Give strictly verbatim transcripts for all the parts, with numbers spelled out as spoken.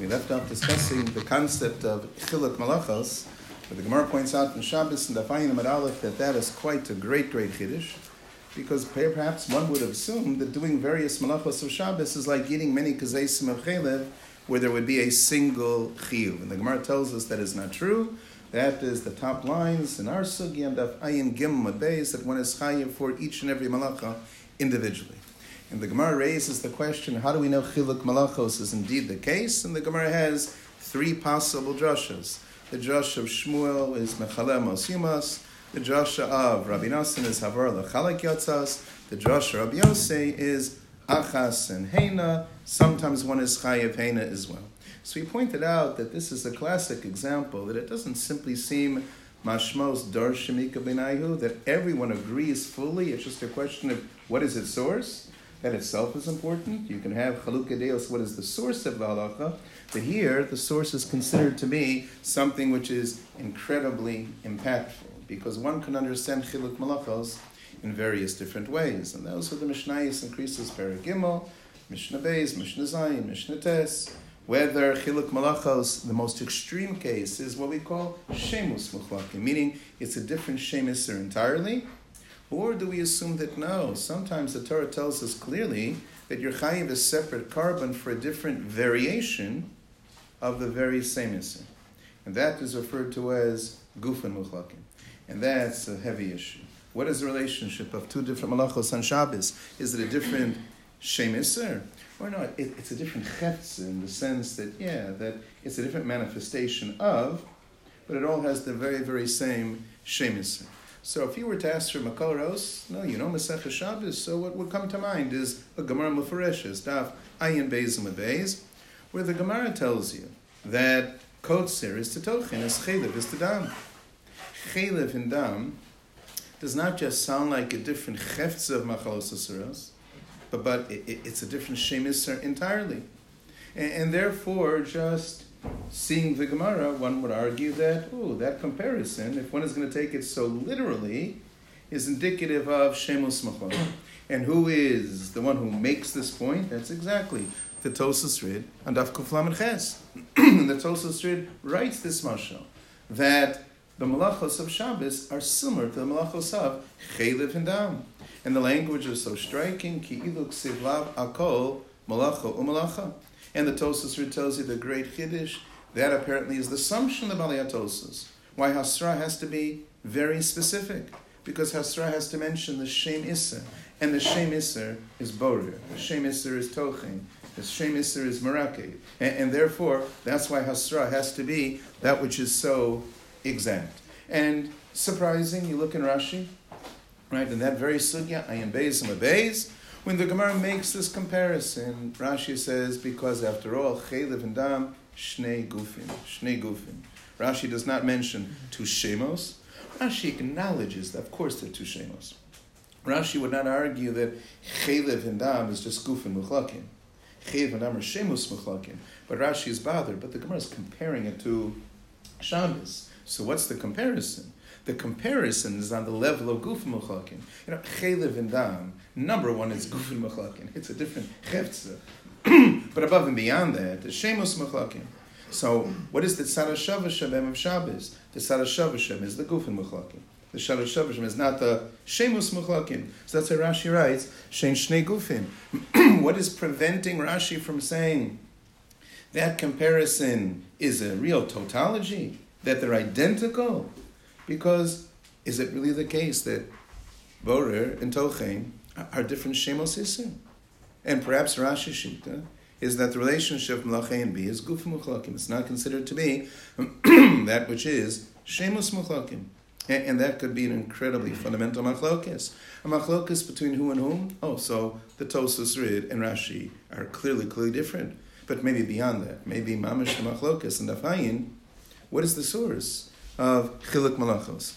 left off discussing the concept of Chiluk Malachos, but the Gemara points out in Shabbos and Dafayim Amud Aleph that that is quite a great, great Chiddush, because perhaps one would assume that doing various Malachos of Shabbos is like eating many Kazeisim of Chelev, where there would be a single Chiyuv. And the Gemara tells us that is not true. That is the top lines in our Sugi and Daf Ayin Gimel Beis, that one is Chayiv for each and every Malacha individually. And the Gemara raises the question, how do we know Chiluk Malachos is indeed the case? And the Gemara has three possible drashas. The drasha of Shmuel is Mechalem Osimas. The drasha of Rabbi Nassan is Havar Lechalek Yotzas. The drasha of Rabbi Yosei is Achas and Heina. Sometimes one is Chayiv Heina as well. So we pointed out that this is a classic example, that it doesn't simply seem Mashmos Dar Shemika B'naihu, that everyone agrees fully. It's just a question of what is its source. That itself is important. You can have Chalukei Deos, what is the source of the halacha? But here, the source is considered to be something which is incredibly impactful, because one can understand Chiluk Malachos in various different ways. And those are the Mishnayos and Krisos Perek Gimel, Mishnah Beis, Mishnah Zayin, Mishnah Tes. Whether Chiluk Malachos, the most extreme case, is what we call Shemus Muchlakim, meaning it's a different Shemus entirely. Or do we assume that no? Sometimes the Torah tells us clearly that your chayiv is separate carbon for a different variation of the very same issue. And that is referred to as gufan muchlakim. And that's a heavy issue. What is the relationship of two different malachos on Shabbos? Is it a different shem iser? Or not? It, it's a different chetz in the sense that, yeah, that it's a different manifestation of, but it all has the very, very same shem iser. So if you were to ask for Makal Ros, no, you know Masechah Shabbos, so what would come to mind is a Gemara Mufareshes, Daf Ayin Beis Amud Beis, where the Gemara tells you that Kotzer is to Tochin, as Chelev is to Dam. Chelev and Dam does not just sound like a different Cheftz of Machalos Asuros, but, but it, it, it's a different Shem Iser entirely. And, and therefore, just seeing the Gemara, one would argue that, oh, that comparison, if one is going to take it so literally, is indicative of Shemus Machon. And who is the one who makes this point? That's exactly the Tosas Rid and Daf Kuf Lamed Ches. The Tosas Rid writes this mashal, that the Malachos of Shabbos are similar to the Malachos of Chelev and Dam. And the language is so striking, Ki ilu ksivlav akol malacha umalacha. And the Tosas Rid tells you the great Chiddush, that apparently is the assumption of Aliyat Tosas. Why Hasra has to be very specific, because Hasra has to mention the Shem Isser, and the Shem Isser is Borer, the Shem Isser is Tochin, the Shem Isser is Merakeh, and, and therefore that's why Hasra has to be that which is so exact. And surprising, you look in Rashi, right, in that very sugya, Ayin Beis Amud Beis, when the Gemara makes this comparison, Rashi says, because after all, Chelev and Dam, Shnei Gufin, Shnei Gufin. Rashi does not mention two Shemos. Rashi acknowledges that, of course, they're two Shemos. Rashi would not argue that Chelev and Dam is just Gufin Muchlakim. Chelev and Dam are Shemos Muchlakim. But Rashi is bothered, but the Gemara is comparing it to Shabbos. So what's the comparison? The comparison is on the level of Gufin Muchlakim. You know, Chelev and Dam, number one is Gufin Muchlakim. It's a different Cheftza. But above and beyond that, the Shemos Muchlakim. So, what is the Tzad HaShavah of Shabbos? The Tzad HaShavah is the Gufin Muchlakim. The Tzad HaShavah is not the Shemos Muchlakim. So that's what Rashi writes, Shein Shnei Gufin. What is preventing Rashi from saying that comparison is a real tautology? That they're identical? Because is it really the case that Borer and Tochein are different Shemos Isim? And perhaps Rashi Shita is that the relationship of Malachei and B is Gufim Muchlakim. It's not considered to be that which is Shemos Muchlakim. And, and that could be an incredibly fundamental machlokes. A machlokes between who and whom? Oh, so the Tosas Rid and Rashi are clearly, clearly different. But maybe beyond that, maybe Mamish the machlokes and Dafayin, what is the source of Chiluk Malachos?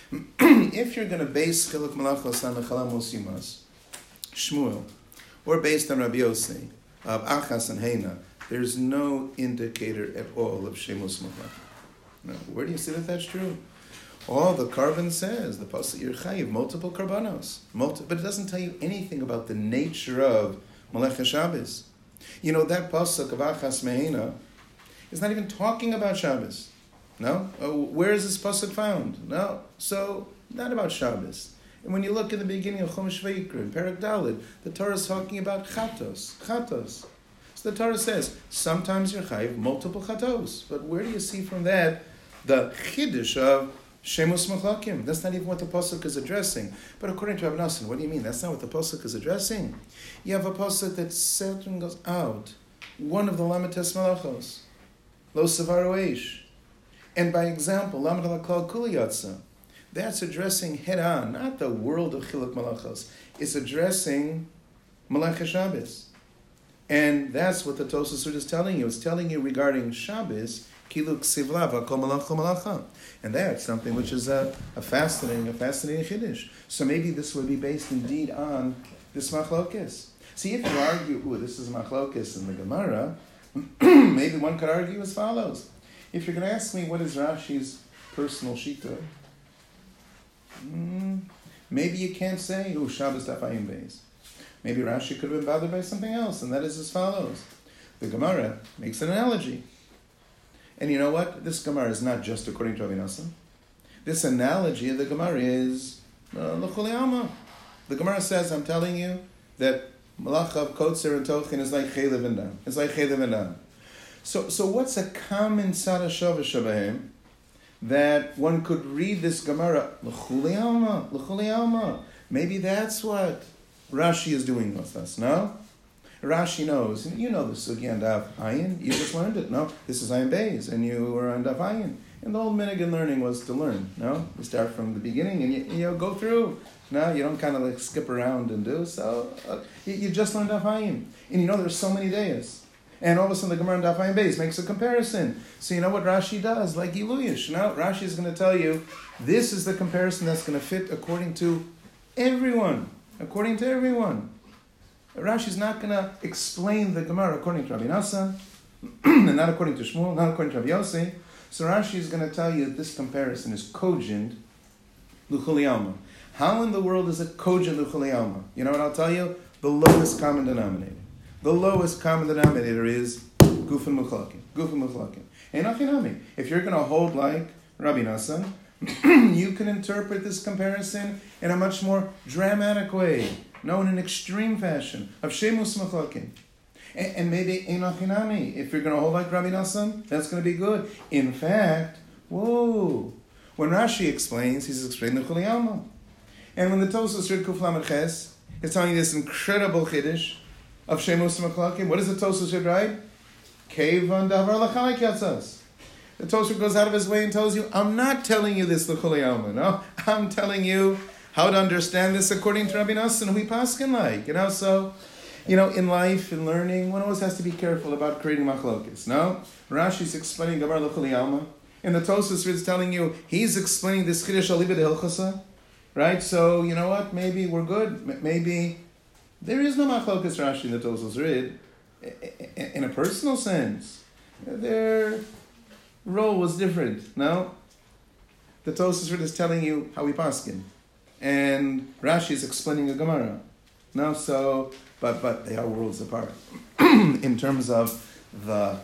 If you're going to base Chiluk Malachos on the Chalamos Yimas, Shmuel, or based on Rabbi Yosei, of Achas and Heina, there's no indicator at all of Shemos Muchlakim. No. Where do you see that that's true? All the carbon says, the Pasuk Yerchayiv, multiple karbanos, multi- but it doesn't tell you anything about the nature of Melech HaShabbos. You know, that Pasuk of Achas Meheina It's not even talking about Shabbos. No? Oh, where is this pasuk found? No. So, not about Shabbos. And when you look in the beginning of Chumash Vayikra, in Perek Daled, the Torah is talking about chatos. Chatos. So the Torah says, sometimes you're chayiv multiple chatos. But where do you see from that the chiddush of Shemus Machlakim? That's not even what the pasuk is addressing. But according to Rav Nosson, what do you mean? That's not what the pasuk is addressing. You have a pasuk that certain goes out. One of the Lamites Malachos. Lo Savaru Eish. And by example, Lamed Al-Klal Kuli Yatsa. That's addressing head-on, not the world of Chiluk Malachos. It's addressing Malach Shabbos. And that's what the Tosafot is telling you. It's telling you regarding Shabbos, Kiluk Sivlav, Kol Malacha Malacha. And that's something which is a, a fascinating, a fascinating Chiddush. So maybe this would be based indeed on this Machlokes. See, if you argue, ooh, this is Machlokes in the Gemara, maybe one could argue as follows. If you're going to ask me what is Rashi's personal Shita, mm, maybe you can't say, oh, Shabbos Dafayim Beis. Maybe Rashi could have been bothered by something else, and that is as follows. The Gemara makes an analogy. And you know what? This Gemara is not just according to Rav Nosson. This analogy of the Gemara is L'chuli Alma. The Gemara says, I'm telling you, that Malachav, Kotzer, and Tochin is like Chelev and Dam. It's like Chelev and Dam. So, so what's a common Tzad HaShavah Shabahem that one could read this Gemara, L'chuli Alma, L'chuli Alma. Maybe that's what Rashi is doing with us, no? Rashi knows, and you know this again, Daf Ayin, you just learned it, no? This is Ayin Beis, and you were on Daf Ayin. And the whole minhag in learning was to learn, no? You start from the beginning and you, you know, go through. No, you don't kind of like skip around and do, so uh, you, you just learned Daf Ayin. And you know there's so many days. And all of a sudden the Gemara in Daf Ayin Beis makes a comparison. So you know what Rashi does, like Iluyish, no? Rashi is going to tell you, this is the comparison that's going to fit according to everyone. According to everyone. Rashi is not going to explain the Gemara according to Rabbi Nosson, and not according to Shmuel, not according to Rabbi Yossi. So Rashi is going to tell you that this comparison is cogent l'chuli alma. How in the world is it cogent l'chuli alma? You know what I'll tell you? The lowest common denominator. The lowest common denominator is gufin muchlakim. Gufin muchlakim. And achinami. If you're going to hold like Rabbi Nosson, you can interpret this comparison in a much more dramatic way, no, in an extreme fashion, of Shemus Machlakim. And, and maybe Einachinami, if you're going to hold like Rabbi Nosson, that's going to be good. In fact, whoa, when Rashi explains, he's explaining the Chuli Alma. And when the Tosafos read Kuf Lamed Ches, he's telling you this incredible Chiddush of Shemus Machlakim. What does the Tosafos read, right? Kevan Davar Lachalik Yatzas. The Tosafot goes out of his way and tells you, I'm not telling you this l'chuli alma, no? I'm telling you how to understand this according to Rabbi Nosson, who we paskin like, you know? So, you know, in life, in learning, one always has to be careful about creating machlokes, no? Rashi's explaining Gemara l'chuli alma, and the Tosafos is telling you, he's explaining this chiddush alibah de hilchasa, right? So, you know what? Maybe we're good. Maybe there is no machlokes Rashi in the Tosafos read, in a personal sense. They're... role was different, no? The Tosafos is telling you how we paskin. And Rashi is explaining a Gemara. No, so, but but they are worlds apart. In terms of the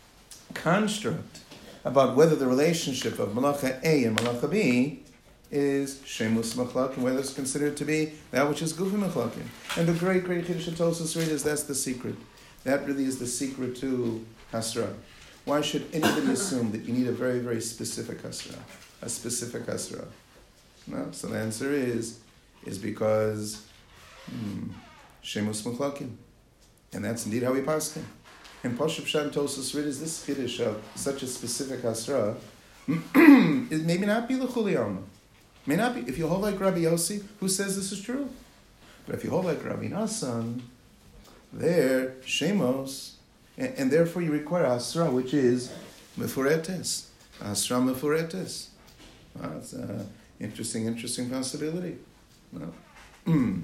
construct about whether the relationship of Malacha A and Malacha B is Shemus Machlakim, whether it's considered to be that which is Gufi Machlakim. And the great, great Chiddush Tosafos read is that's the secret. That really is the secret to Hasra. Why should anybody assume that you need a very, very specific hasra, a specific hasra? No. So the answer is, is because hmm, shemus machlakim, and that's indeed how we paskin. And Pashup Pshat Tosafos read is this chiddush of such a specific hasra. It may not be l'chuli alma, may not be. If you hold like Rabbi Yossi, who says this is true, but if you hold like Rabbi Nosson, there shemos. And, and therefore you require Asra, which is Mefuretes. Asra Mefuretes. Wow, that's an interesting, interesting possibility. No. Mm.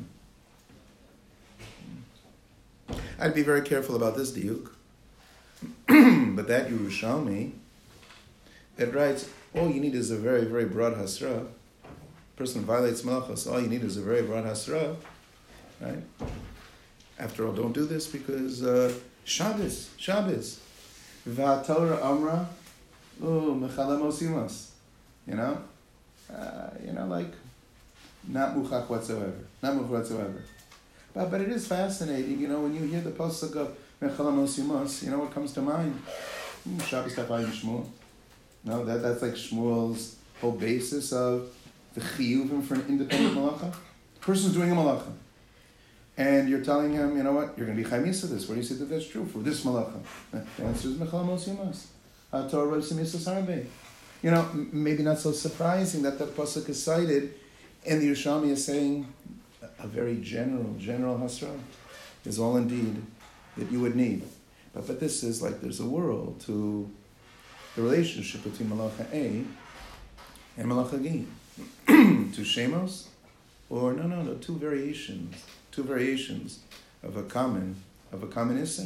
I'd be very careful about this diuk. But that Yerushalmi, it writes, all you need is a very, very broad Hasra. Person violates Malachos, all you need is a very broad Hasra. Right? After all, don't do this because... Uh, Shabbos, Shabbos. V'hatorah amra, ooh, mechalem osimos. You know? Uh, you know, like, not muchach whatsoever. Not muchach whatsoever. But, but it is fascinating, you know, when you hear the pasuk of mechalem osimos, you know what comes to mind? Hmm, Shabbos Tafayim Shmuel. No, that, that's like Shmuel's whole basis of the chiyuvim for an independent malacha. Person's doing a malacha. And you're telling him, you know what, you're going to be chaymis of this. What do you say that that's true for this malacha? The answer is mechalem osimos. HaTorah osimos harbe. You know, maybe not so surprising that that pasuk is cited, and the Yerushalmi is saying a very general, general hasra is all indeed that you would need. But but this is like there's a world to the relationship between Malacha A and Malacha G. Two shemos, or no, no, no, two variations, two variations of a common, of a common issue.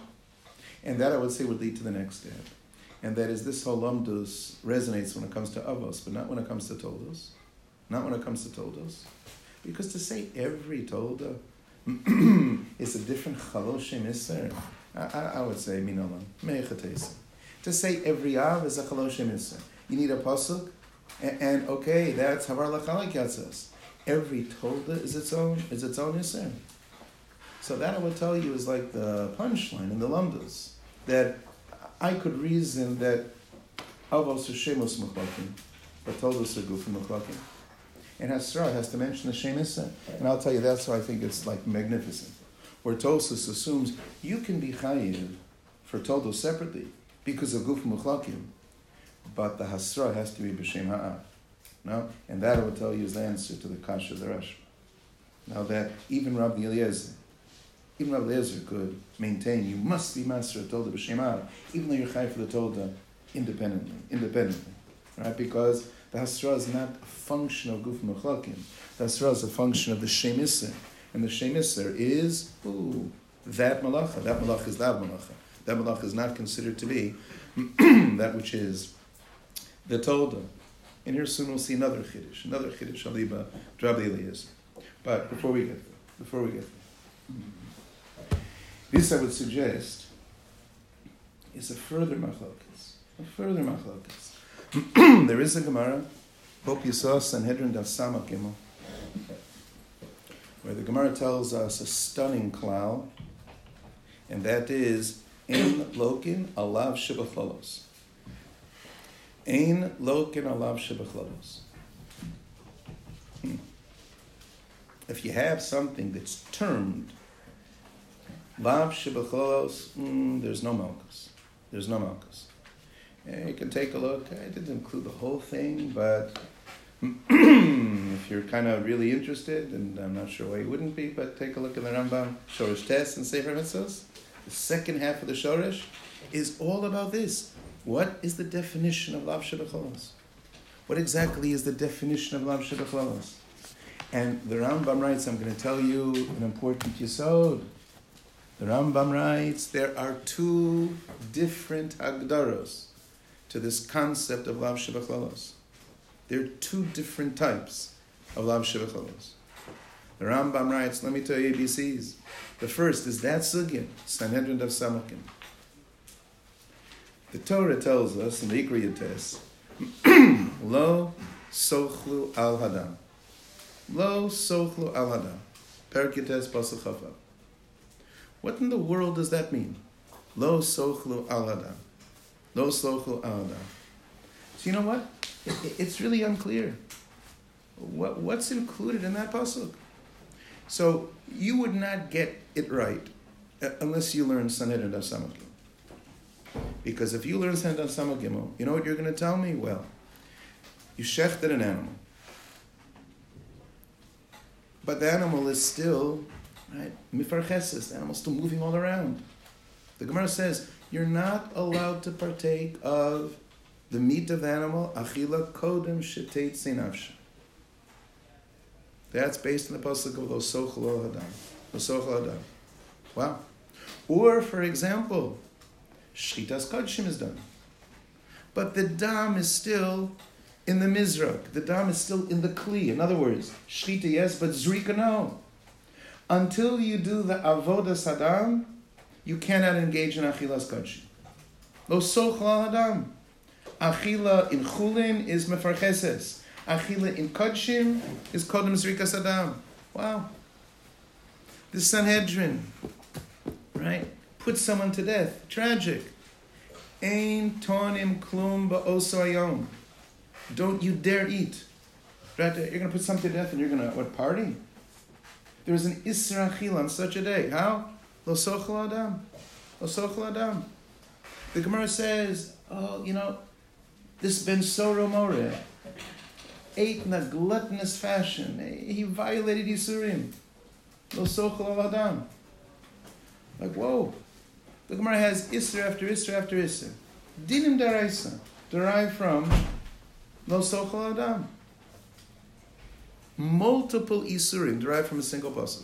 And that I would say would lead to the next step. And that is this whole lamdus resonates when it comes to avos, but not when it comes to toldos. Not when it comes to toldos. Because to say every tolda is a different chaloshem iser, I, I would say minolam, meichatesa. To say every av is a chaloshem iser. You need a pasuk, and, and okay, that's havar lachalik yatzas. Every tolda is its own, is its own iser. So that I would tell you is like the punchline in the lamdus, that I could reason that avos are shemos mechlakim, but toldos are gufim mechlakim. And Hasra has to mention the Shem Issa. And I'll tell you, that's why I think it's like magnificent. Where Tosas assumes you can be chayiv for Toldos separately because of Guf Muchlakim, but the Hasra has to be B'Shem Ha'av. No? And that I will tell you is the answer to the Kasha of the Rashba. Now that even Rabbi Eliezer, even Rabbi Eliezer could maintain you must be Master of Tolda B'Shem Ha'av, even though you're chayiv for the Tolda independently. Independently. Right? Because the Hasra is not a function of Guf Mechlakim. The Hasra is a function of the Shem Isser. And the Shem Isser is, ooh, that malacha. That malacha is that malacha. That malacha is not considered to be that which is the Tolda. And here soon we'll see another Chiddush, another Chiddush, Aliba, Rabbi Eliezer. But before we get there, before we get there, this I would suggest is a further machlokas, a further machlokas. There is a Gemara, hope you saw Sanhedrin Daf Samach Gimel, where the Gemara tells us a stunning klal, and that is Ein Lokin Alav Shebachlolos. Ein Lokin Alav Shebachlolos. Hmm. If you have something that's termed Lav Shebachlolos, mm, there's no malchus. There's no malchus. Yeah, you can take a look. I didn't include the whole thing, but if you're kind of really interested, and I'm not sure why you wouldn't be, but take a look at the Rambam Shoresh Tes and Sefer Mitzvos. The second half of the Shoresh is all about this. What is the definition of Lav Shebachlolos? What exactly is the definition of Lav Shebachlolos? And the Rambam writes, I'm going to tell you an important yesod. The Rambam writes, there are two different hagdaros to this concept of Lav Shebachlolos. There are two different types of Lav Shebachlolos. The Rambam writes, let me tell you A B Cs. The first is that sugya, Sanhedrin Daf Samach. The Torah tells us in the Ikra Yates, Lo sochlu al hadam. Lo sochlu al hadam. Perak Yates Pasuk Chafah. What in the world does that mean? Lo sochlu al hadam. Lo sochlu al hadam. So you know what? It, it's really unclear. What, what's included in that pasuk? So you would not get it right uh, unless you learn Sanhedrin Daf Samach. Because if you learn Sanhedrin Daf Samach, you know what you're going to tell me? Well, you shechted an animal. But the animal is still, right, mifarcheses, the animal's still moving all around. The Gemara says, you're not allowed to partake of the meat of the animal, achila kodem sheteit seinavsha. That's based on the pasuk of lo sochel al hadam. Lo sochel al hadam. Wow. Or, for example, shchitas kodshim is done. But the dam is still in the mizrak. The dam is still in the kli. In other words, shchita yes, but zrika no. Until you do the avodas hadam, you cannot engage in achilas kodshim. Lo sochel adam. Achila in chulin is mefarcheses. Achila in kodshim is kodem zrikas adam. Wow. The Sanhedrin, right? Put someone to death. Tragic. Ein tonim klum ba'oso hayom. Don't you dare eat. Right? You're going to put someone to death and you're going to, what, party? There was an Isra Achila on such a day. How? Lo sochel adam. Lo sochel adam. The Gemara says, oh, you know, this Ben Soro More ate in a gluttonous fashion. He violated Yisurim. Lo sochel adam. Like, whoa. The Gemara has Isra after Isra after Isra. Dinim daraisa, derived from Lo sochel adam. Multiple Isurim derived from a single pasuk.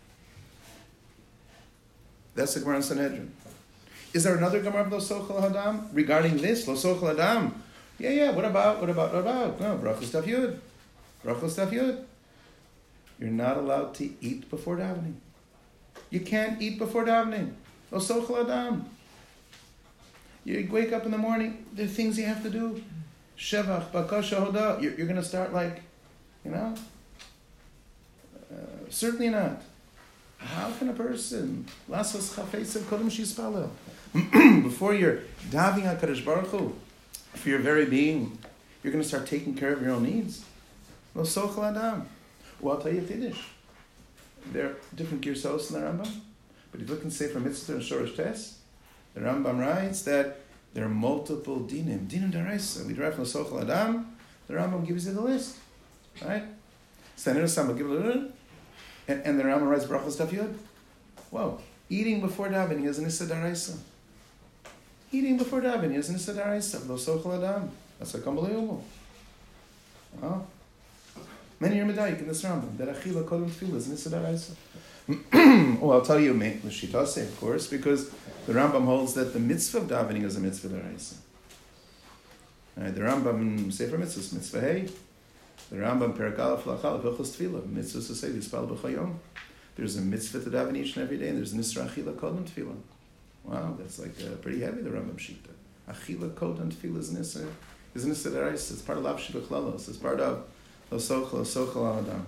That's the Gemara in Sanhedrin. Is there another Gemara of Lo sochel adam regarding this? Lo sochel adam. Yeah, yeah. What about? What about? What about? No, brachos daf yud. Brachos daf yud. You're not allowed to eat before davening. You can't eat before davening. Lo sochel adam. You wake up in the morning. There are things you have to do. Shevach, bakasha, hoda. You're, you're going to start like, you know. Uh, certainly not. How can a person lasos chafetz kodem shispalel before you're davening HaKadosh Baruch Hu for your very being, you're going to start taking care of your own needs? Lo sochel adam. Well, I'll tell you a chiddush. There are different girsos in the Rambam, but if you look and say from Mitzvah and Shorosh Tes, the Rambam writes that there are multiple dinim. Dinim daraisa. We derive from Lo sochel adam. The Rambam gives you the list, right? Sanhedrin Samba give it a little. And, and the Rambam writes brachos daf yud. Whoa. Eating before davening is an issa daraisa. Eating before davening is an issa daraisa. Lo sochel adam. That's like unbelievable. Oh. Many are medayik in this Rambam that achila kodem tefillah is an issa daraisa. Well, I'll tell you, l'shitase, of course, because the Rambam holds that the mitzvah of davening is a mitzvah daraisa. Right, the Rambam Sefer Mitzvahs, mitzvah hey. The Rambam Perek Aleph Lachal Hilchos Tefillah mitzvah to say Yispal b'chayom. There's a mitzvah to daven each and every day, and there's an Isra Achila Kodem Tefillah. Wow, that's like uh, pretty heavy. The Rambam Shita. Achila Kodem Tefillah is an Isra. Is an Isra Daraisa. It's part of Lav Shebechlalos. It's part of Lo Sochel Lo Sochel Adam.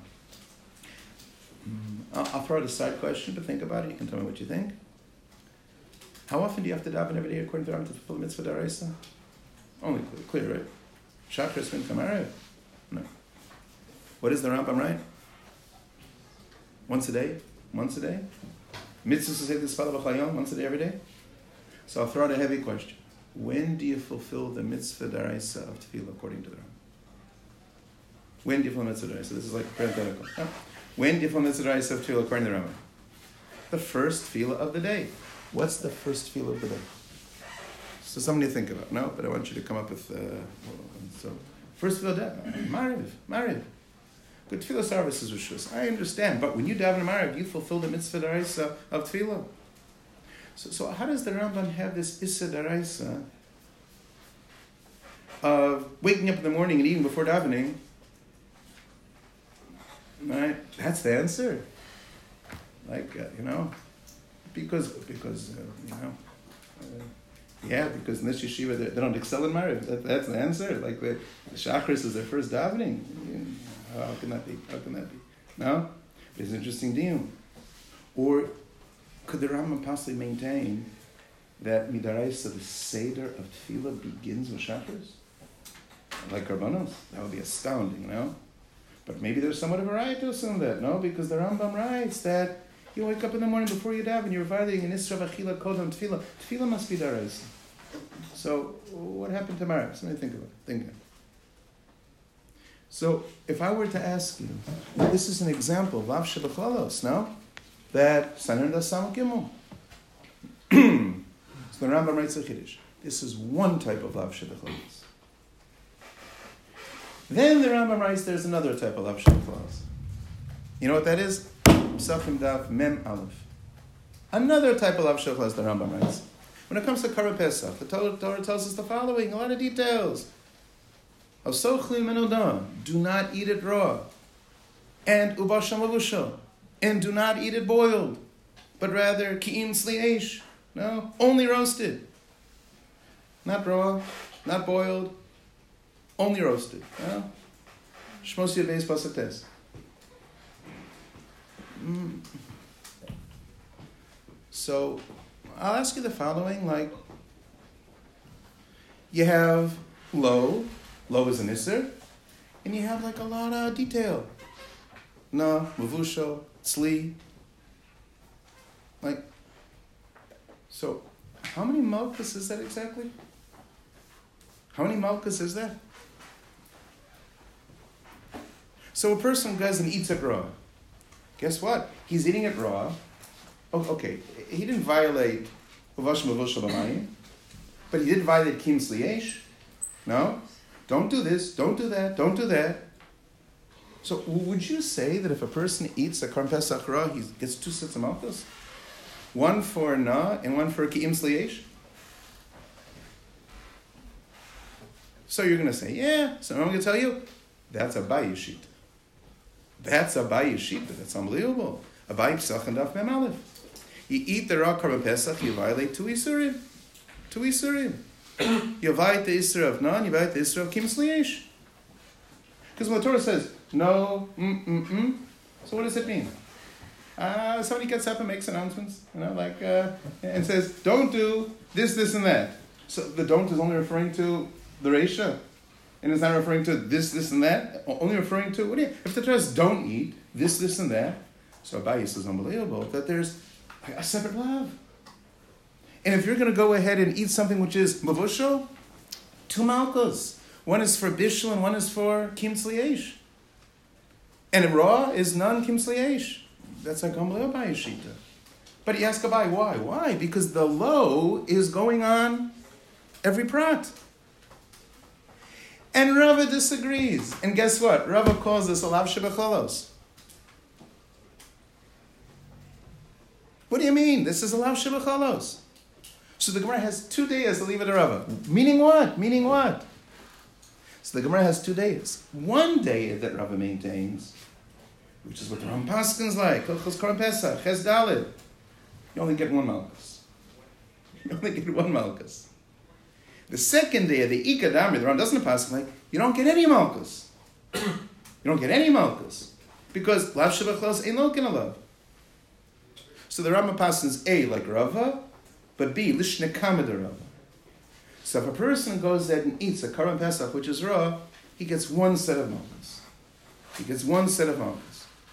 I'll, I'll throw out a side question, but think about it. You can tell me what you think. How often do you have to daven every day according to the Rambam to fulfill the mitzvah Daraisa? Only clear, clear, right? Shachris min Kamarev. No. What is the Rambam, right? Once a day? Once a day? Mitzvah to say the Spala B'chayom, once a day, every day? So I'll throw out a heavy question. When do you fulfill the mitzvah daraisa of tefillah according to the Rambam? When do you fulfill the mitzvah daraisa? This is like parenthetical. No. When do you fulfill the mitzvah daraisa of tefillah according to the Rambam? The first tefillah of the day. What's the first tefillah of the day? So something to think about. No, but I want you to come up with... Uh, so first tefillah of the day. Mariv. Mariv. But tefillah service is rishus. I understand, but when you daven Mariv, you fulfill the mitzvah daraisa of tefillah. So, so how does the Rambam have this issa daraisa of waking up in the morning and eating before davening? Right, that's the answer. Like uh, you know, because because uh, you know, uh, yeah, because in this yeshiva they, they don't excel in Mariv. That, that's the answer. Like the, the Shachris is their first davening. How can that be? How can that be? No? It's an interesting deal. Or could the Rambam possibly maintain that midaraisa, the Seder of Tefillah, begins with Shachris? Like Karbanos? That would be astounding, you know? But maybe there's somewhat of a right to assume that, no? Because the Rambam writes that you wake up in the morning before you daven, you're violating an Isra V'achila Kodam Tefillah. Tefillah must be daraisa. So what happened to Mariv? Somebody think about it. Think of it. So, if I were to ask you, this is an example of Lav Shebechlalos, no? That Sanhedrin das Samach Gimel. So the Rambam writes a Chiddush. This is one type of Lav Shebechlalos. Then the Rambam writes there's another type of Lav Shebechlalos. You know what that is? Psachim Daf Mem Aleph. Another type of Lav Shebechlalos the Rambam writes. When it comes to Karban Pesach, the Torah tells us the following, a lot of details. Do not eat it raw. And ubasham lavusha. And do not eat it boiled. But rather, ki'im sli'esh. No, only roasted. not raw, not boiled, only roasted. Shmos Yud Beis Pasuk Tes. Mm. So, I'll ask you the following, like, you have lo, lo is an isser, and you have like a lot of detail. Na, mavusho, tzli. Like, so, how many malchus is that exactly? How many malchus is that? So a person goes and eats it raw. Guess what? He's eating it raw. Oh, okay, he didn't violate uvash mavusho b'mayim, but he did violate kim sliesh. No? Don't do this, don't do that, don't do that. So would you say that if a person eats a Karm Pesach raw, he gets two sets of malchus? One for na and one for ki'im sliesh? So you're going to say, yeah. So I'm going to tell you, that's a Abaye sheet. That's a Abaye sheet. That's unbelievable. Abaye Pesach and Daf Mem Aleph. You eat the raw Karm Pesach, you violate two isurim. Two isurim. You violate the isur of na, you violate the isur of ki'im sliesh. Because when the Torah says, no, mm, mm, mm, so what does it mean? Uh, somebody gets up and makes announcements, you know, like, uh, and says, don't do this, this, and that. So the don't is only referring to the Reisha, and it's not referring to this, this, and that, only referring to, what do you, if the Torah says don't eat this, this, and that, so Abaye is unbelievable, that there's a separate love. And if you're going to go ahead and eat something which is mavusho, two malchus. One is for bishul and one is for kim sliesh. And raw is non kim sliesh. That's a Gamliel Abaye shita. But you ask Abaye, why? Why? Because the low is going on every prat. And Rava disagrees. And guess what? Rava calls this alav shebecholos. What do you mean? This is alav shebecholos. So the Gemara has two days to leave it to Rava. Meaning what? Meaning what? So the Gemara has two days. One day that Rava maintains, which is what the Ram Paskin's like. Hilchos Karm Pesach, Ches Daled. You only get one malchus. You only get one malchus. The second day of the Ika Damri, the Ram doesn't pass like, you don't get any malchus. You don't get any malchus. Because Lav Shabachos ain't lokin alav. So the Rambam passes A like Rava, but B, Lishnekama de Rava. So if a person goes there and eats a Karm Pesach, which is raw, he gets one set of malchus. He gets one set of malchus.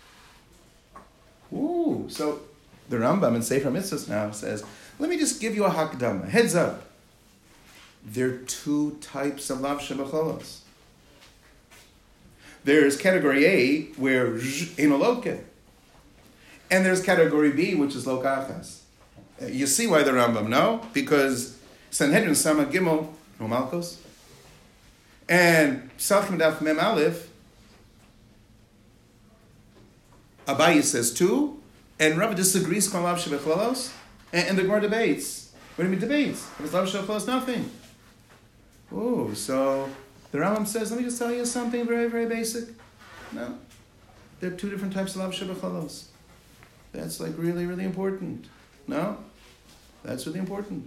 Ooh, so the Rambam in Sefer Mitzvos now says, let me just give you a hakdama, heads up. There are two types of lav shebecholos. There's category A, where zh ain't loke. And there's category B, which is lokachas. You see why the Rambam, no? Because Sanhedrin Sama Gimel, no malchus. And Psachim Daf Mem Aleph, Abaye says two, and Rava disagrees with lav shebecholos, and, and the Gemara debates. What do you mean debates? If it's lav shebecholos, nothing. Oh, so the Rambam says, let me just tell you something very, very basic. No, there are two different types of lav shebecholos. That's like really, really important. No, that's really important.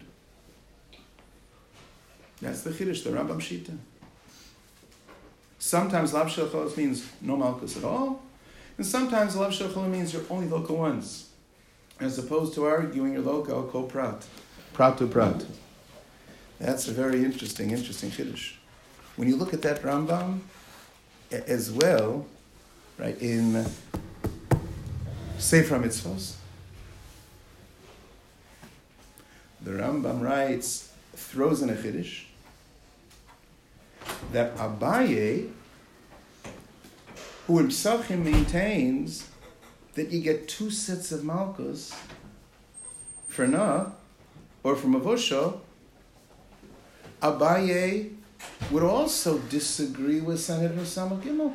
That's the chiddush, the Rambam shita. Sometimes lav shebecholos means no malchus at all. And sometimes lav shebecholos means you're only local once, as opposed to arguing your local ko prat, prat to prat. That's a very interesting, interesting chiddush. When you look at that Rambam as well, right in Sefer Mitzvos, the Rambam writes, throws in a chiddush that Abaye, who in Psachim maintains that you get two sets of malchus for na or for mavusho, Abaye would also disagree with Sanhedrin Samach Gimel.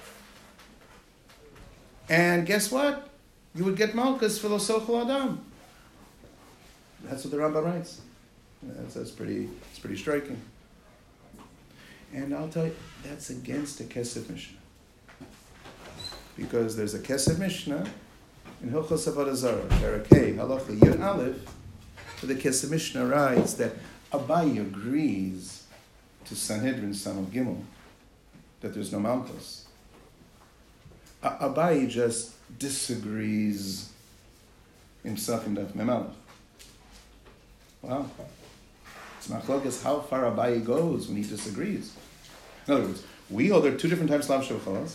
And guess what? You would get malchus for lo sochel adam. That's what the Rambam writes. That's, that's pretty. It's pretty striking. And I'll tell you, that's against the Kesef Mishnah. Because there's a Kesef Mishnah in Hilchos Avodah Zarah, Parak Hey, Halacha Yud Aleph, where the Kesef Mishnah writes that Abaye agrees to Sanhedrin Samach Gimel that there's no Malchus. A- Abaye just disagrees in Psachim Daf Mem Aleph. Wow. It's machlokas how far Abaye goes when he disagrees. In other words, we hold there are two different types of lav shebechalos.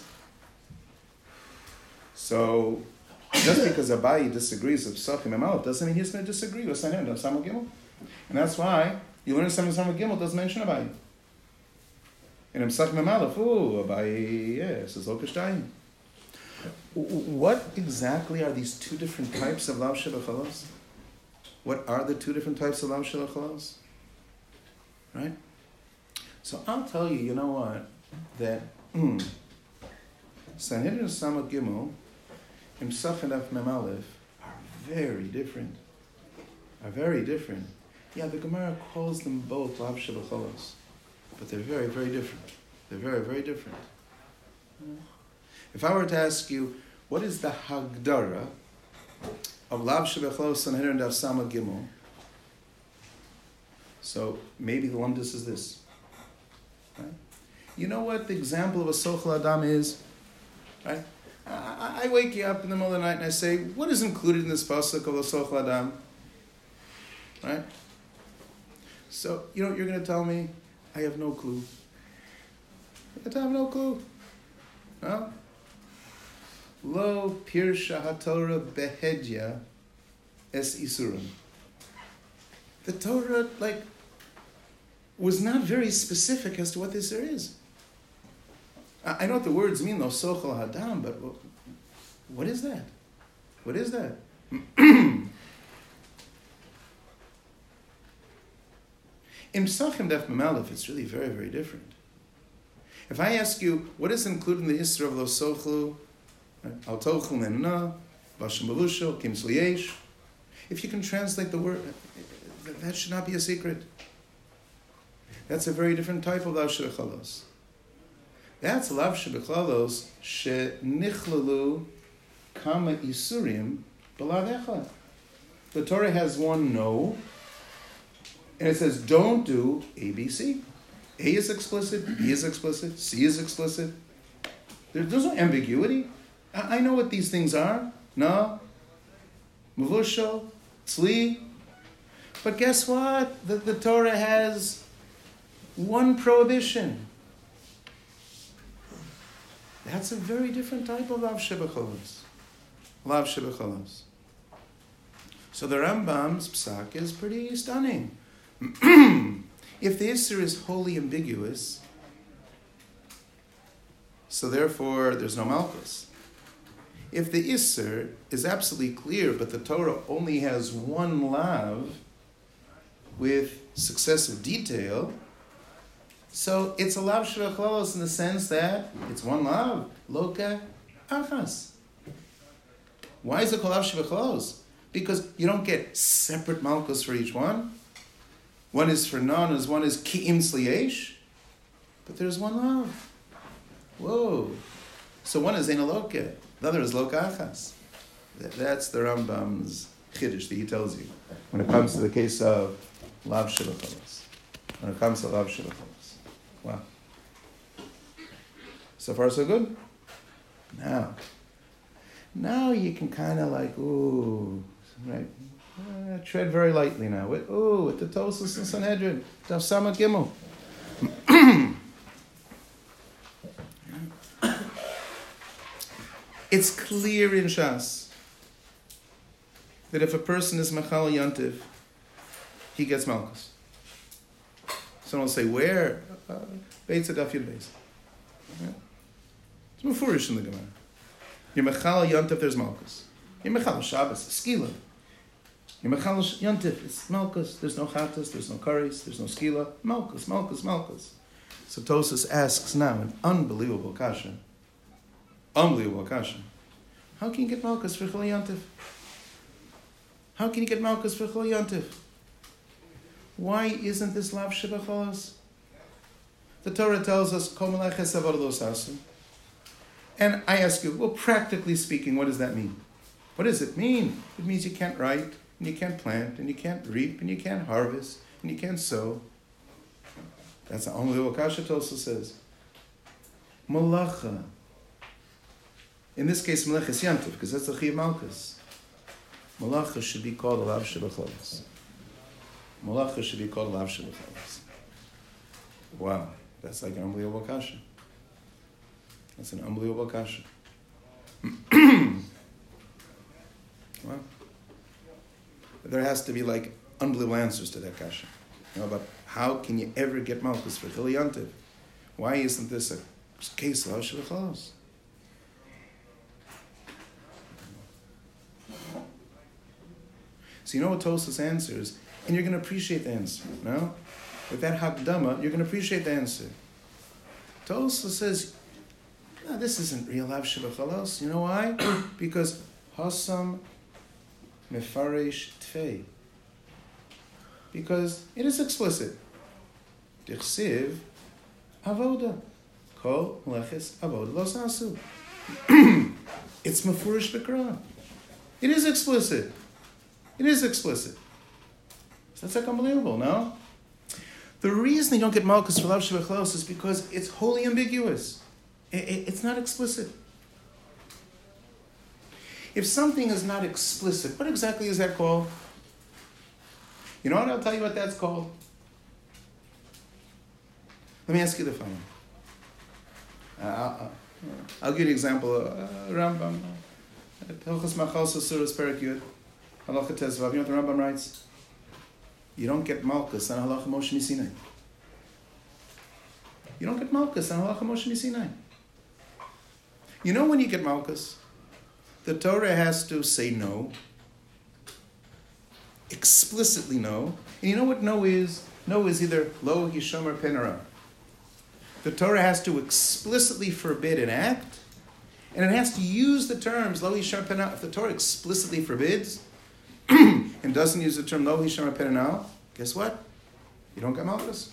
So, just because Abaye disagrees with Psachim Mem Aleph doesn't mean he's going to disagree with Sanhedrin Daf Samach Gimel. And that's why you learn Sanhedrin Samach Gimel doesn't mention Abaye. In Psachim Mem Aleph, oh, Abaye, yes, it's Lokashtayim. What exactly are these two different types of lav shebechalos? What are the two different types of lav shebechalos? Right? So I'll tell you, you know what? That mm, Sanhedrin Samach Gimel and Psachim Daf Mem Aleph are very different. Are very different. Yeah, the Gemara calls them both lav shebechalos, but they're very, very different. They're very, very different. If I were to ask you, what is the Hagdara of lav shebechalos Sanhedrin Daf Samach Gimel? So maybe the lumdus is this. Right? You know what the example of a sochel adam is? Right? I, I wake you up in the middle of the night and I say, what is included in this pasuk of a sochel adam? Right? So, you know what you're going to tell me? I have no clue. I have no clue. No? Lo pirsha haTorah behedya es isurim. The Torah, like, was not very specific as to what this is. I, I know what the words mean, though, sochel hadam, but what, what is that? What is that? In Psachim Daf Mem Aleph, it's really very, very different. If I ask you, what is included in the Isra of Lo Sochlu, Al Tochel Nemna, Vashem Belusho, Kim Sliyesh, if you can translate the word, that should not be a secret. That's a very different type of lav shebechalos. That's lav shebechalos shenichlalu kama isurim b'lav echad. The Torah has one no, and it says don't do A, B, C. A is explicit, B is explicit, C is explicit. There, there's no ambiguity. I, I know what these things are. No, mavusho, tzli. But guess what? The, the Torah has one prohibition. That's a very different type of lav shebechalos. Lav shebechalos. So the Rambam's psak is pretty stunning. If the Isser is wholly ambiguous, so therefore there's no Malchus. If the Isser is absolutely clear, but the Torah only has one lav with successive detail, so it's a lav shebechalos in the sense that it's one lav, loka achas. Why is it called lav shebechalos? Because you don't get separate malchus for each one. One is for non, as one is ki'im sliyesh, but there's one lav. Whoa. So one is enaloke, the other is loka achas. That's the Rambam's chiddush that he tells you when it comes to the case of lav shebechalos. When it comes to lav shebechalos. Wow. So far so good? Now. Now you can kind of like, ooh, right? Uh, tread very lightly now. With, ooh, with the Tosfos and Sanhedrin. Daf Samach Gimel. It's clear in Shas that if a person is Machal Yantiv, he gets Malchus. Someone will say, where? Beitza Daf Yud Beis. It's Mefurish in the Gemara. You're Mechal Yantif, there's Malchus. You're Mechal Shabbos, Skila. You're Mechal Yantif, it's Malchus. There's no Chatas, there's no Karis, there's no Skila. Malchus, Malchus, Malchus. So Tosfos asks now an unbelievable kasha. Unbelievable kasha. How can you get Malchus for Chol Yantif? How can you get Malchus for Chol Yantif? Why isn't this lav shebechalos? The Torah tells us, Kol meleches avodah lo sasu. And I ask you, well, practically speaking, what does that mean? What does it mean? It means you can't write, and you can't plant, and you can't reap, and you can't harvest, and and you can't sew. That's the only what Kasha Tosa says. Malacha. In this case, Melech is Yantiv, because that's the Chiyav Malchus. Malacha should be called a Lav Shebachos. Malacha should be called a Lav Shebachos. Wow, that's like an unbelievable Kasha. That's an unbelievable Kasha. Wow. There has to be like unbelievable answers to that Kasha. You know, but how can you ever get Malchus for Chili Yantiv? Why isn't this a case of Lav Shebachos? So you know what Tosas answers, and you're going to appreciate the answer, no? With that Hakdama, you're going to appreciate the answer. Tosas says, no, this isn't real Lav Shebachalos. You know why? Because Hasam Mefaresh Tfei. Because it is explicit. Dichsiv Avoda. Kol Meleches Avoda Lo Sasu. It's Mefurish B'Kra. It is explicit. It is explicit. So that's like unbelievable, no? The reason you don't get Malchus for Lav Shebachlos is because it's wholly ambiguous. It, it, it's not explicit. If something is not explicit, what exactly is that called? You know what? I'll tell you what that's called. Let me ask you the following. Uh, I'll, I'll give you an example. Uh, Rambam. Hilchos Machalsos Suras Perek Yud. Halacha Tezvav. You know what the Rambam writes? You don't get Malchus on Halacha Moshe Misinai. You don't get Malchus on Halacha Moshe Misinai. You know when you get Malchus? The Torah has to say no. Explicitly no. And you know what no is? No is either Lo Yisham or Penara. The Torah has to explicitly forbid an act, and it has to use the terms Lo Yisham Penara. If the Torah explicitly forbids, and doesn't use the term Lo Hisham Penanal, guess what? You don't get Malchus.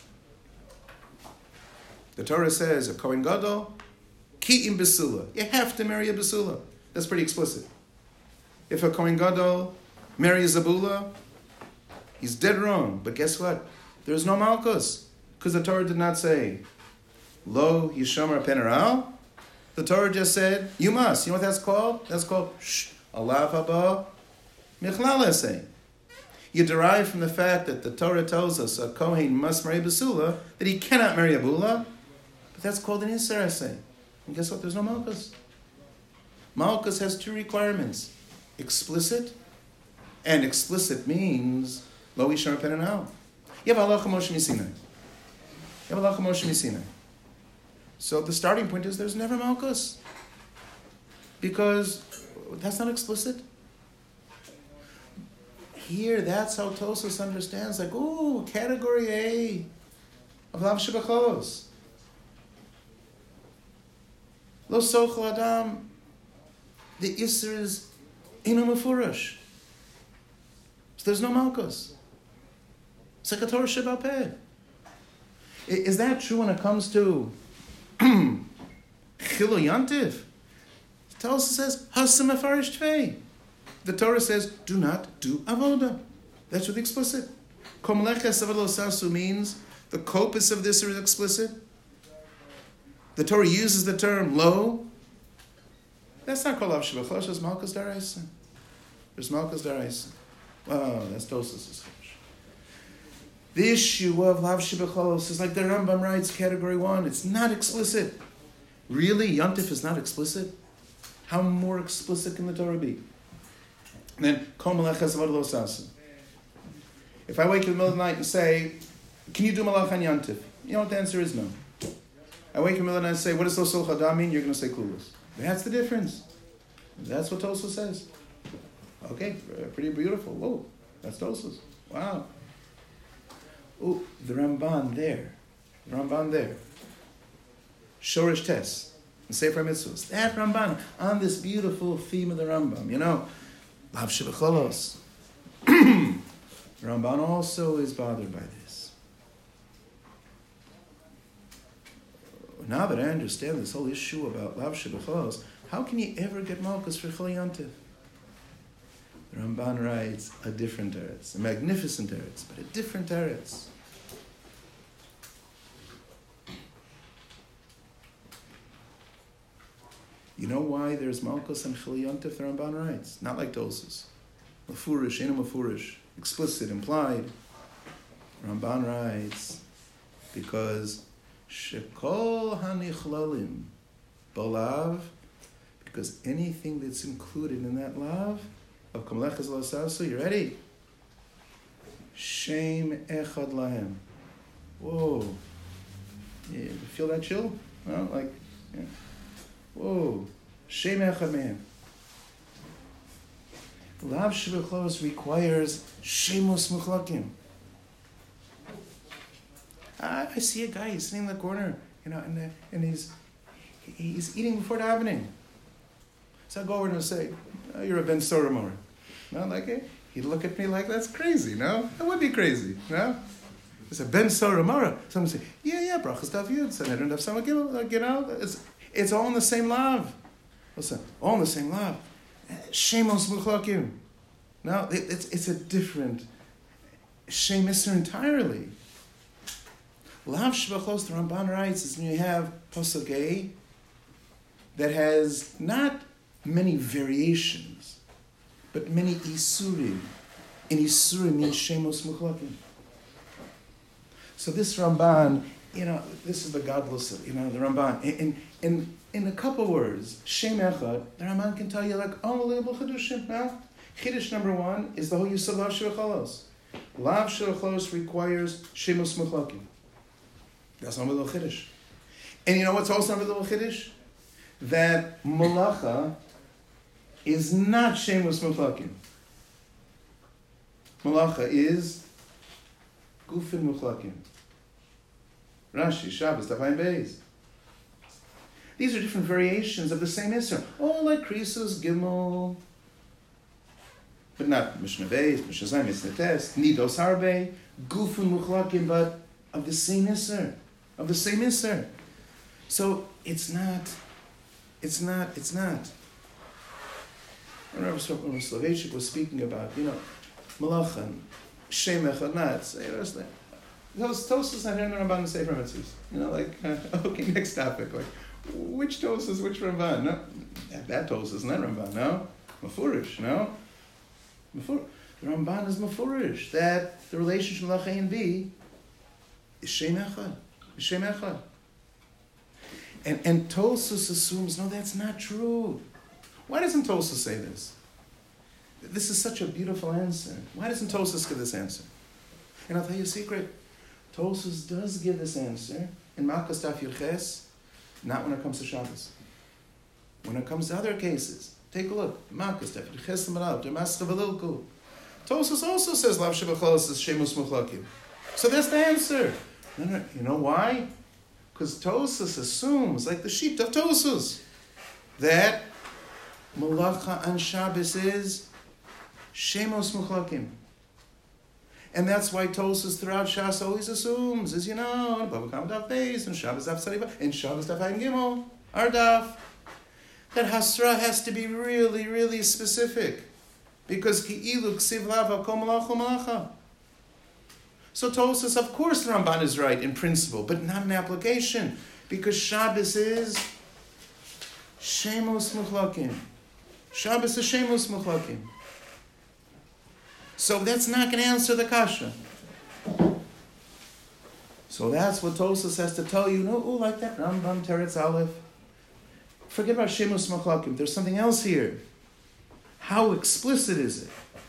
The Torah says a Kohen Gadol, Ki'im Besula. You have to marry a Besula. That's pretty explicit. If a Kohen Gadol marries a Bula, he's dead wrong. But guess what? There's no Malchus. Because the Torah did not say Lo Yishamar Penanal. The Torah just said, you must. You know what that's called? That's called Shh, Alav Haba. You derive from the fact that the Torah tells us a Kohen must marry Basula, that he cannot marry a Bula, but that's called an Isser Essay. And guess what? There's no Malchus. Malchus has two requirements. Explicit, and explicit means Lo Yishar Penanal. You have Halacha Moshe Misinai. You have Halacha Moshe Misinai. So the starting point is there's never Malchus. Because that's not explicit. Here, that's how Tosas understands, like, ooh, category A of Lav Shebachos. Lo Sochel Adam, the Isser is Inu Mefurash. So there's no Malchus. It's like a Torah Shebal Peh. Is that true when it comes to Chilo Yantiv? Tosas says, Hasam Mefarish Tvei. The Torah says, do not do avoda. That's really explicit. Komleches avodah sasu means the corpus of this is explicit. The Torah uses the term lo. That's not called Lav Shebachos, it's Malchus Daraisa. There's Malchus Daraisa. Wow, that's Tosas' chiddush. The issue of Lav Shebachos is like the Rambam writes, category one. It's not explicit. Really? Yontif is not explicit? How more explicit can the Torah be? And then, if I wake up in the middle of the night and say, can you do malach on yantiv? You know what the answer is? No. I wake up in the middle of the night and say, what does lo sol chadam mean? You're going to say clueless. That's the difference. That's what Tosfos says. Okay, pretty beautiful. Whoa, that's Tosfos. Wow. Oh, the Ramban there. The Ramban there. Shorish Tes. And Sefer Mitzvos. That Ramban on this beautiful theme of the Rambam. You know, Lav Shebacholos. Ramban also is bothered by this. Now that I understand this whole issue about Lav Shebacholos, how can you ever get Malchus for Chol Yantiv? The Ramban writes a different teretz, a magnificent teretz, but a different teretz. You know why there's Malkus and Chiliyontif, the Ramban writes? Not like Tosas. Mafurish, Ena Mafurish, explicit, implied. Ramban writes, because Shekol Hanichlalim Balav, because anything that's included in that lav of Kamlechas Lasasu, you ready? Shem Echad Lahem. Whoa. Yeah, you feel that chill? Well, like, yeah. Whoa. Shem Echad Mehem. Lav Shebechlos requires Shemos Muchlakim. I, I see a guy, he's sitting in the corner, you know, and, uh, and he's he's eating before davening. So I go over and I say, oh, you're a Ben Soramor. No, like it? He'd look at me like, that's crazy, no? That would be crazy, no? I said, Ben Soramora. Someone say, yeah, yeah, brachas daf yud, sanedrin daf samagil, you know? It's, it's all in the same lav. Listen, all in the same lav. Shemos muchlakim. No, it, it's, it's a different Shem Isser entirely. Lav Shebachos, the Ramban writes, is when you have Pasuk A that has not many variations, but many Isurim. And Isurim means Shemos Muchlakim. So this Ramban, you know, this is the godless, you know, the Ramban. In, in, in a couple words, Shem Echad, the Ramban can tell you like, oh, Leibel Chidushim, now. Chiddush number one is the whole use of Lav Shebachos. Lav Shebachos requires Shemos Muchlakim. That's not a little chiddush. And you know what's also not a little chiddush? That malacha is not shemus muchlakim. Malacha is gufin muchlakim. Rashi, Shabbos, Davayin Beis. These are different variations of the same Isser. Oh, like Krisus, Gimel, but not Mishnah Beis, Mishnah Zayin, Mishnah Tes, Nidos Harbe, gufin muchlakim, but of the same Isser. Of the same Isser. So it's not, it's not, it's not. I remember when Soloveitchik was speaking about, you know, Malacha, Shem Echad, not, those Tosas not hearing the Ramban and Sefer Mitzvahs. You know, like, uh, okay, next topic, like, which Tosas, which Ramban? No, that, that Tosas, not Ramban, no? Mefurish, no? Mefur- the Ramban is Mefurish, that the relationship of A and B is Shem Echad. Shem Echad. And, and Tosas assumes, no, that's not true. Why doesn't Tosas say this? This is such a beautiful answer. Why doesn't Tosas give this answer? And I'll tell you a secret. Tosas does give this answer in Malkus Daf Yud, not when it comes to Shabbos. When it comes to other cases, take a look. Malkus Daf Yud, Demaska Velilku. Tosas also says, Lav Shebachos is Shemus Muchlakim. So that's the answer. No, no, you know why? Because Tosas assumes, like the sheep of Tosas, that Malacha on Shabbos is Shemos Muchlakim. And that's why Tosas throughout Shas always assumes, as you know, Bava Kama Daf Beis, and Shabbos Daf Tzadiba, and Shabbos Daf Hayin Gimel, our Daf, that Hasra has to be really, really specific. Because Ki'ilu Ksiv Lava Kol Malacha Malacha. So Tosas, of course the Ramban is right in principle, but not in application, because Shabbos is Shemos Muchlakim. Shabbos is Shemos Muchlakim. So that's not going to answer the kasha. So that's what Tosas has to tell you. No, oh, like that Rambam Teretz Aleph. Forget about Shemos Muchlakim. There's something else here. How explicit is it?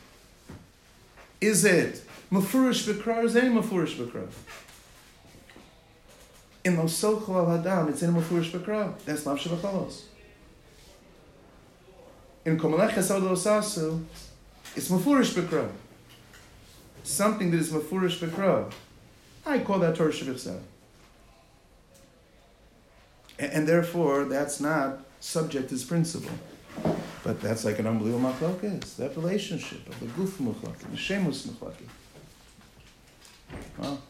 Is it Mefurish B'Kra or is it Mefurish B'Kra? In Lo Sochel Al Hadam, it's in Mefurish B'Kra. That's Lav Shebachalos. In Komelech Esod Lo Sasu, it's Mefurish B'Kra. Something that is Mefurish B'Kra. I call that Torah Shevichsav. And, and therefore, that's not subject to this principle. But that's like an unbelievable machlokes, that relationship of the guf muchlakim, the shemus muchlakim. Well,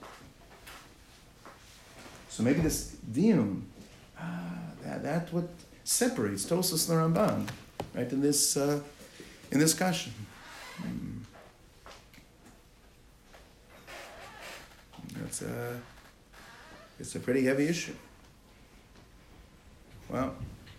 so maybe this dium, ah, that that's what separates Tosas and the Ramban, right? In this uh, in this kasha. it's uh, it's a pretty heavy issue. Well,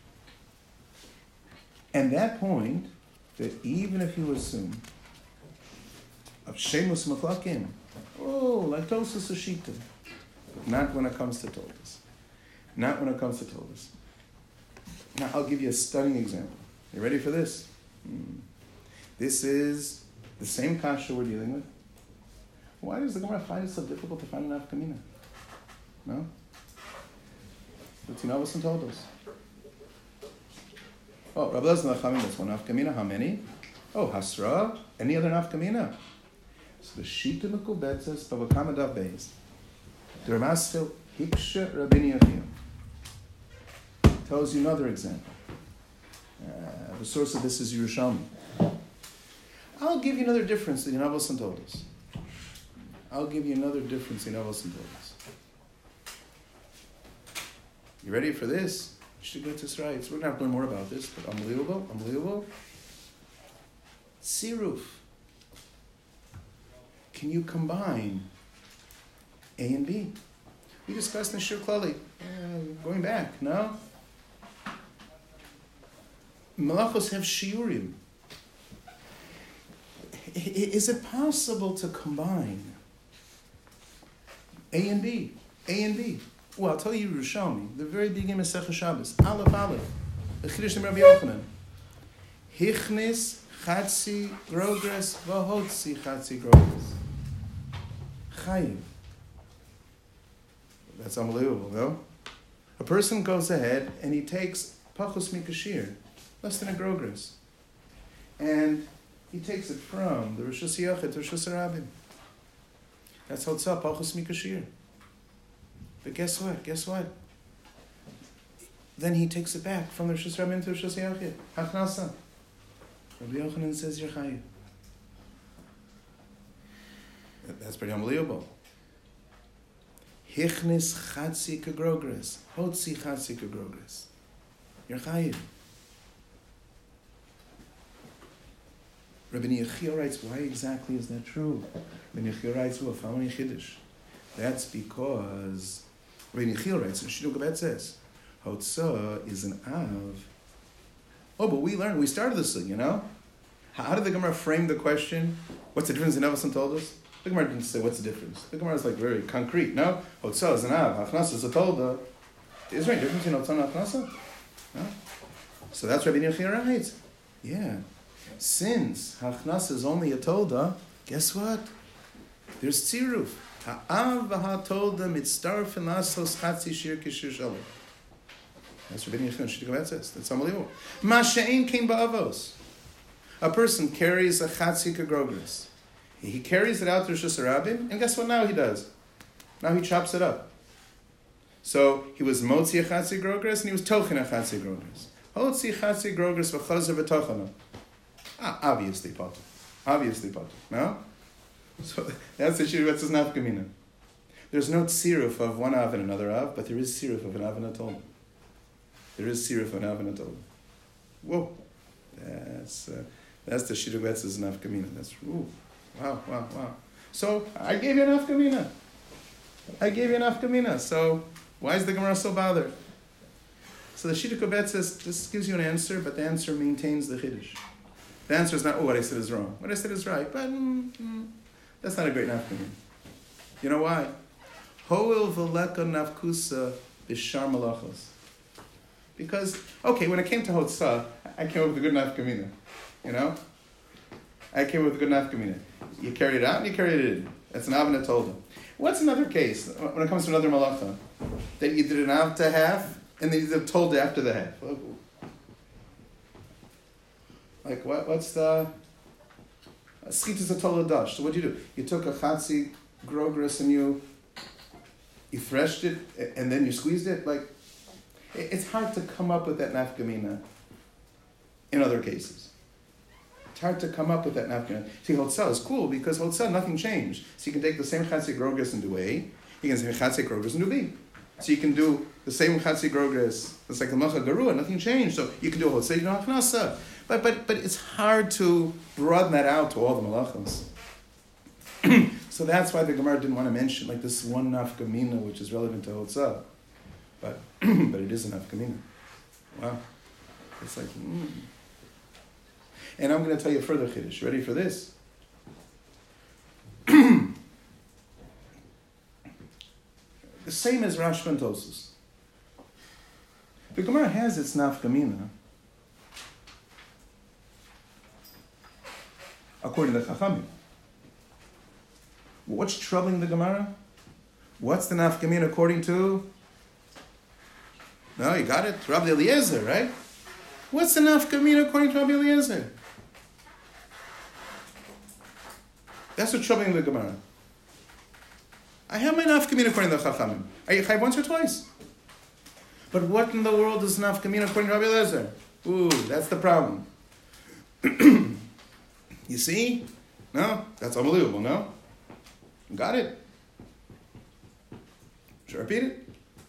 and that point, that even if you assume of Shemus Machlakim, oh, like Tosas Ashita, not when it comes to Todas. Not when it comes to Todas. Now, I'll give you a stunning example. You ready for this? Hmm. This is the same kasha we're dealing with. Why does the Gemara find it so difficult to find an afkamina? No? L'tinovos and Todos. Oh, Rabbi Lezer Nachami, that's one afkamina. How many? Oh, Hasra. Any other afkamina? So the Shita Mekubetzes Bavakama Dav Beis. The Ramasfil Hiksha Rabbeinu Yechia tells you another example. Uh, the source of this is Yerushalmi. I'll give you another difference in Avos and Todos. I'll give you another difference in Avos and Todos. You ready for this? You should get this right. So we're going to have to learn more about this, but unbelievable, unbelievable. Siruf. Can you combine A and B? We discussed in Shir Klali. Uh, going back, no? Malachos have shiurim. Is it possible to combine A and B? A and B. Well, I'll tell you Yerushalmi, the very beginning of Masechah Shabbos, Aleph Aleph, the Chiddush of Rabbi Yochanan. Hichnis chatzi grogres v'hotzi chatzi grogres. Chayiv. That's unbelievable, no? A person goes ahead and he takes pachos mikashir, less than a grogres, and he takes it from the Rosh Hashanah to Rosh Hashanah. That's how it's up, pachos mikashir. But guess what? Guess what? Then he takes it back from the Rosh Hashanah to Rosh Hashanah. Hachnasa. Rabbi Yochanan says you're chayiv. That's pretty unbelievable. Hichnis chatzi kagrogres, hotzi chatzi kagrogres. You're chayiv. Rabbi Yechia writes, why exactly is that true? Rabbi Yechia writes, well, following Chiddush. That's because Rabbi Yechia writes, and Shidduch Gabet says, Hotzah is an av. Oh, but we learned, we started this thing, you know? How, how did the Gemara frame the question? What's the difference in Avos and Toldos? The Gemara didn't say what's the difference. The Gemara is like very concrete, no? Hotzah is an av, Hachnasa is a Tolda. Is there any difference in Hotzah and Hachnasa? No? So that's Rabbi Yechia writes. Yeah. Since Hachnasa is only a Tolda, guess what? There's Tziruf. Ha'av v'ha'tolda mitzdarf and lasos chatzi shir kishir shalom. That's Rabbi Yechia Shidduch says. That's unbelievable. Masha'in came ba'avos. A person carries a chatzi kagrogres. He carries it out to Rosh Hashanah, and guess what now he does? Now he chops it up. So he was motzi a chatzi grogres, and he was tochin a chatzi grogres. Hotzi chatzi grogres v'chazer v'tochana. Ah, obviously potter. Obviously potter. No? So that's the shir. What's his nafkamina? There's no tziruf of one av and another av, but there is tziruf of an av and a tol. There is tziruf of an av and a tol. Whoa, that's uh, that's the shir. What's his nafkamina? That's ooh, wow, wow, wow. So I gave you an nafkamina. I gave you an nafkamina. So why is the Gemara so bothered? So the Shidduch Gabet says this gives you an answer, but the answer maintains the chiddush. The answer is not, oh, what I said is wrong. What I said is right, but mm, mm, that's not a great nafkamina. You know why? Hoil v'leka nafkusa b'shar malachos. Because, okay, when it came to Hotzah, I came up with a good nafkamina. You know? I came up with a good nafkamina. You carried it out and you carried it in. That's an avna tolda. What's another case, when it comes to another malacha? That you did an av to half, and then you did a tolda after the half. Like, what? What's the... Schitas a tolda dash. So what do you do? You took a chatzi grogres and you you threshed it, and then you squeezed it. Like, it's hard to come up with that nafkamina in other cases. It's hard to come up with that nafkamina. See, Hotzah is cool because Hotzah, nothing changed. So you can take the same chatzi grogres and do A. You can say chatzi grogres and do B. So you can do the same chatzi grogres. It's like the macha garua, nothing changed. So you can do Hotzah, you can do Hachnasa. But but but it's hard to broaden that out to all the malachos. So that's why the Gemara didn't want to mention like this one nafka mina, which is relevant to Hotzah. But but it is a nafka mina. Wow. It's like, mm. And I'm going to tell you a further chiddush. Ready for this? The same as Rashba and Tosfos. The Gemara has its nafka mina according to the Chachamim. What's troubling the Gemara? What's the nafka mina according to? No, you got it. Rabbi Eliezer, right? What's the nafka mina according to Rabbi Eliezer? That's what's troubling the Gemara. I have my nafka mina according to the Chachamim. Are you chayv once or twice? But what in the world is nafka mina according to Rabbi Eliezer? Ooh, that's the problem. You see? No? That's unbelievable, no? Got it? Should I repeat it?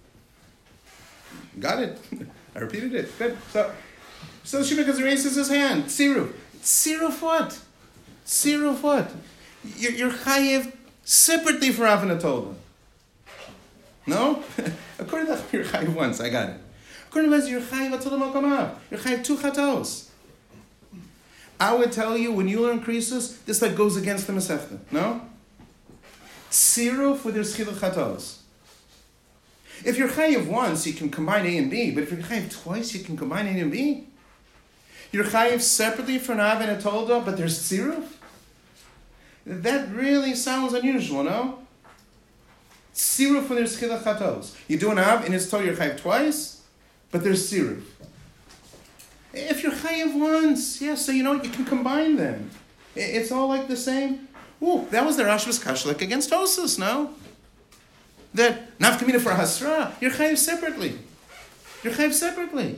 Got it. I repeated it. Good. So, so Shimon raises his hand. Siruf. Siruf what? Siruf what? You're, you're chayiv separately for Avna Tola. No? According to that, you're chayiv once. I got it. According to that, you're chayiv Atola Malkamav. You're chayiv two chatos. I would tell you, when you learn krisus, this like goes against the Masechta. No? Siruf with your schilach chatos. If you're chayiv once, you can combine A and B, but if you're chayiv twice, you can combine A and B. You're chayiv separately for an Av and a Tolda, but there's tziruf? That really sounds unusual, no? Tziruf when there's chilach chatos. You do an Av and it's told you're chayiv twice, but there's tziruf. If you're chayiv once, yeah, so you know you can combine them. It's all like the same. Ooh, that was the Rashba's Kashlik against Tosfos, no? That nafka mina for hasra, you're chayiv separately. You're chayiv separately.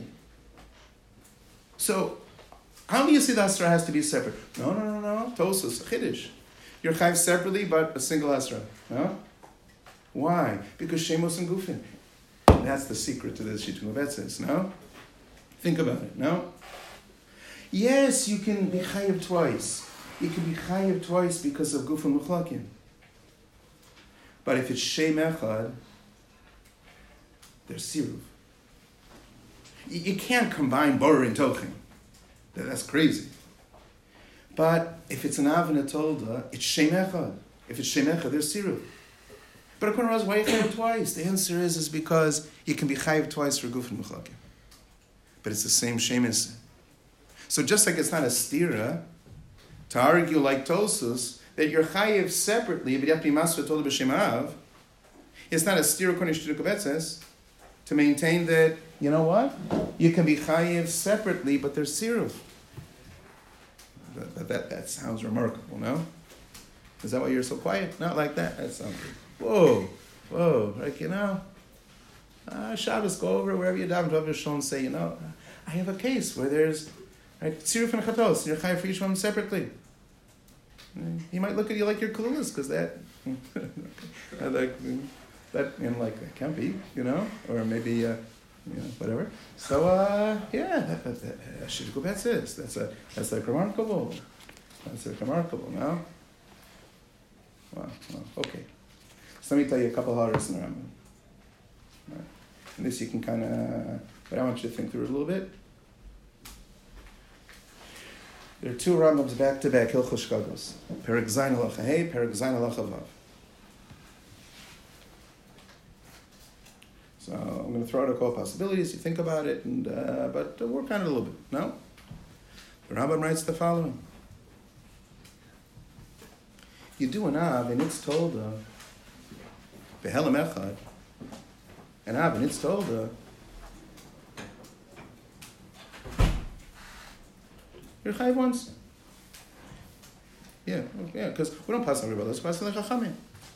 So, how do you see the hasra has to be separate? No, no, no, no. Tosfos, chiddush. You're chayiv separately, but a single hasra. No? Why? Because shemos and gufin. That's the secret to this Shittim Uvetzes, no? Think about it, no? Yes, you can be chayiv twice. You can be chayiv twice because of gufin muchlakim. But if it's Shem Echad, there's Siruv. You, you can't combine Borer and Tochen. That, that's crazy. But if it's an Av and a Tolda, it's Shem Echad. If it's Shem Echad, there's Siruv. But according to us, why you chayiv twice? The answer is, is because you can be chayiv twice for Guf and Mechlakim. But it's the same Shemus. So just like it's not a stira, to argue like Tosfos, that you're chayiv separately, but you have to be masva told b'shem av. It's not a stira according to Shittim Uvetzes to maintain that, you know what? You can be chayiv separately, but there's siruf. But, but that, that sounds remarkable, no? Is that why you're so quiet? Not like that. That sounds good. Whoa, whoa, like, you know, uh, Shabbos, go over wherever you daven, Rav Yishon say, you know, I have a case where there's, right, siruf and chatos, and you're chayiv for each one separately. He might look at you like you're clueless, because that, like, that, you know, like, that can't be, you know, or maybe, uh, you know, whatever. So, uh, yeah, that, that, that, that should go. That's it. That's a, that's like remarkable. That's like remarkable. No. Wow. Wow. Okay. So let me tell you a couple of horrors in the Rambam. Right. And this you can kind of, but I want you to think through it a little bit. There are two Rambams back to back, Hilchos Shkagos. Perek Zayin Halacha Hey, Perek Zayin Halacha Vav. So I'm going to throw out a couple possibilities. You think about it, and uh, but uh, work on it a little bit. No? The Rambam writes the following: you do an Av, and it's told uh, Behelam Echad, an Av, and it's told uh, you're chayiv once. Yeah, yeah, because we don't pass on everybody. Let's pass on the Chachamim.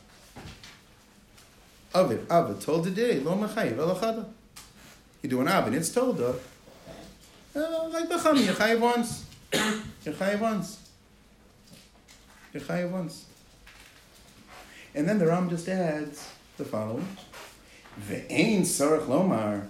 Avid, Avid told the day, lo mechayiv elachada. You do an Av, and it's told uh, uh, like the Chachamim, you're chayiv once. You're chayiv once. You're chayiv once. And then the Ram just adds the following: Ve'ein sarach lomar.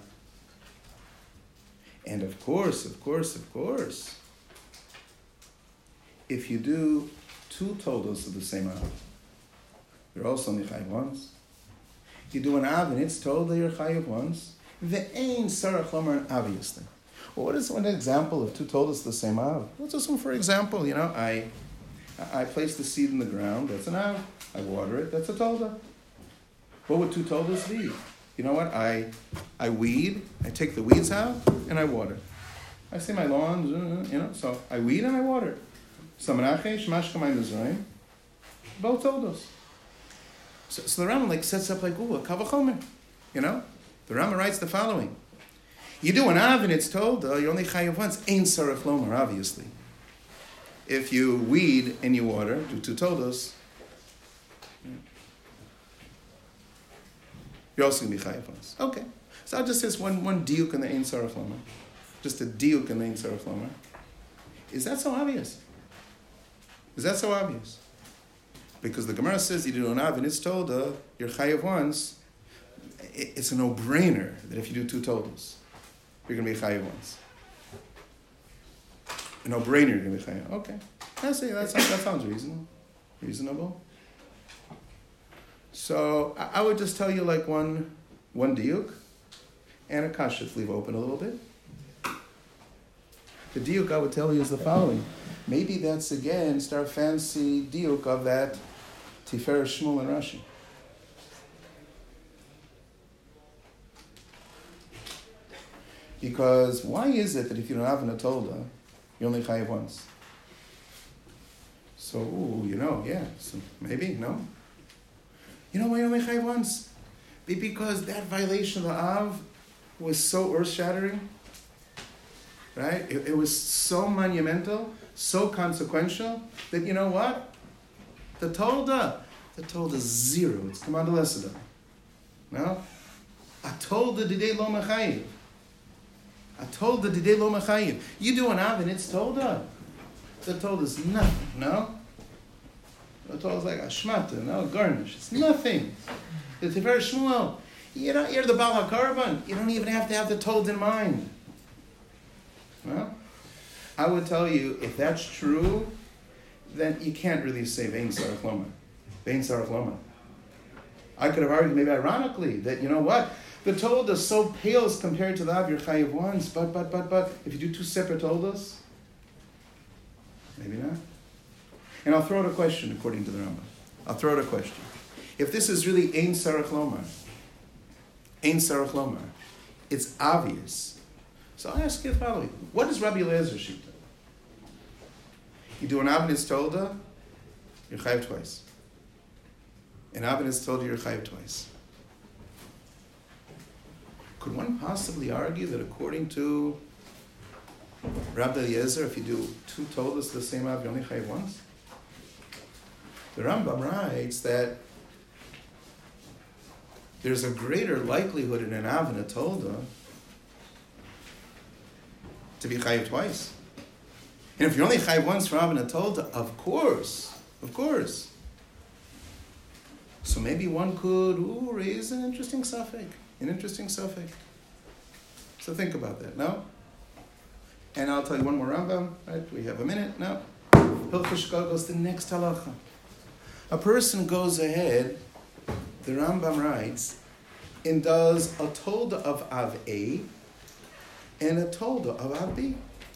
And of course, of course, of course, if you do two toldos of the same Av, You're also only chayiv once. You do an av, and it's told that you're chayiv once. Ve'ein sarach lomar obviously. Well, what is one example of two toldas the same av? Let's assume, for example, you know, I I place the seed in the ground. That's an av. I water it. That's a tolda. What would two toldas be? You know what? I I weed. I take the weeds out and I water. I see my lawn. You know, so I weed and I water. Samanache shmash kamayim mizrayim. Both toldos. So, so the Rambam like sets up like ooh a kavachomer. You know, the Rambam writes the following. You do an av and it's told, uh, you only chayav once. Ein sarach lomar, obviously. If you weed and you water, do two toldos, you're also going to be chayav once. Okay. So I'll just say one, one diuk in the ein sarach lomar. Just a diuk in the ein sarach lomar. Is that so obvious? Is that so obvious? Because the Gemara says you do an av and it's told, uh, you're chayav once. It's a no-brainer that if you do two toldos, you're going to be chayav once. A no-brainer, you're going to be chayav. Okay. I see, that sounds, that sounds reasonable. Reasonable. So I, I would just tell you like one one diuk and a kasha to leave open a little bit. The diuk I would tell you is the following. Maybe that's again, start fancy diuk of that Tiferet Shmuel and Rashi. Because why is it that if you don't have an atolda, you only chayav once? So, ooh, you know, yeah, so maybe, no? You know why you only chayav once? Because that violation of the Av was so earth-shattering, right? It, it was so monumental, so consequential, that you know what? The tolda, the tolda is zero. It's command leseda. No? A tolda didei lo mechayiv. I told the Didei Lo Mechayim. You do an av and it's tolda. The tolda is nothing, no? The tolda is like a shmata, no? Garnish. It's nothing. The Tiferet Shmuel, you don't, you're the Baal HaKarban. You don't even have to have the told in mind. Well, I would tell you, if that's true, then you can't really say Vein Sarach Lomar. Vein Sarach Lomar. I could have argued, maybe ironically, that, you know what? The tolda so pales compared to the Av, you're chayiv once, but, but, but, but, if you do two separate toldas, maybe not. And I'll throw out a question according to the Rambam. I'll throw out a question. If this is really Ein Sarach Lomar, Ein Sarach Lomar, it's obvious. So I'll ask you the following. What does Rabbi Eliezer shita? You do an Av and it's tolda, you're chayiv twice. An Av and it's tolda, you're chayiv twice. Could one possibly argue that according to Rabbi Eliezer, if you do two toldas the same av, you only chayiv once? The Rambam writes that there's a greater likelihood in an av and a tolda to be chayiv twice. And if you're only chayiv once for av and a tolda, of course, of course. So maybe one could ooh, raise an interesting suffix. An interesting suffix. So think about that, no? And I'll tell you one more Rambam, right? We have a minute, no? Hilchos Shkol goes to the next halacha. A person goes ahead, the Rambam writes, and does a tolda of Av A and a tolda of Av B.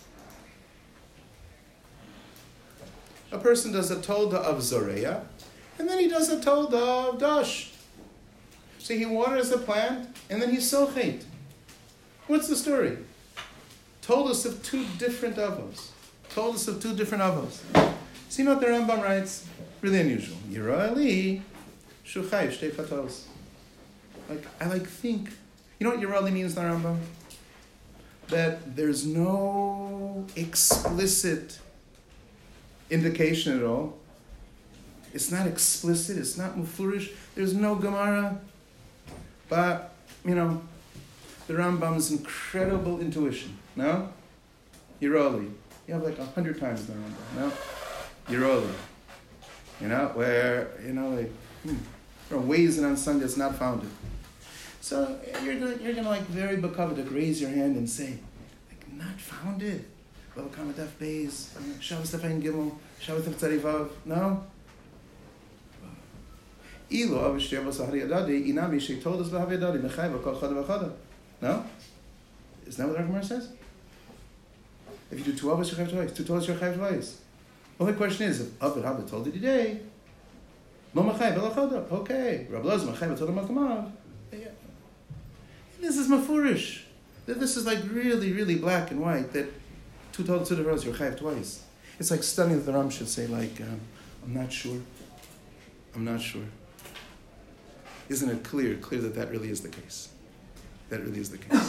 A person does a tolda of Zoreya, and then he does a tolda of Dash. So he waters the plant, and then he sochet. What's the story? Told us of two different avos. Told us of two different avos. See what the Rambam writes? Really unusual. Yerali shuchayv shtei chatos. Like I like think. You know what Yerali means, the Rambam? That there's no explicit indication at all. It's not explicit. It's not mufurish. There's no Gemara. But, you know, the Rambam's incredible intuition, no? Yeroli. You have like a hundred times the Rambam, no? Yeroli. You know, where, you know, like, hmm, there are ways in on Sunday that's not founded. So you're going you're gonna like very bakavadik raise your hand and say, like, not founded? Well, Kamadaf Beis, Shabbos Tefayin Gimel, Shabbos Tefayin Vav, no? Ilu avish shtevos ahari adadi inami sheitodas lahavi adadi mechayva kol chada v'chada. No? Isn't that what the Gemara says? If you do two avos, you chayv twice. Two todas, you chayv twice. Well, the question is, if Abed Habed told it today, no mechayv elachada. Okay. Rabbi Elazar mechayv told him makamav. This is mafurish. This is like really, really black and white. That two todas to the rose, you're chayv twice. It's like stunning that the Ram should say, like, um, I'm not sure. I'm not sure. Isn't it clear, clear that that really is the case? That really is the case.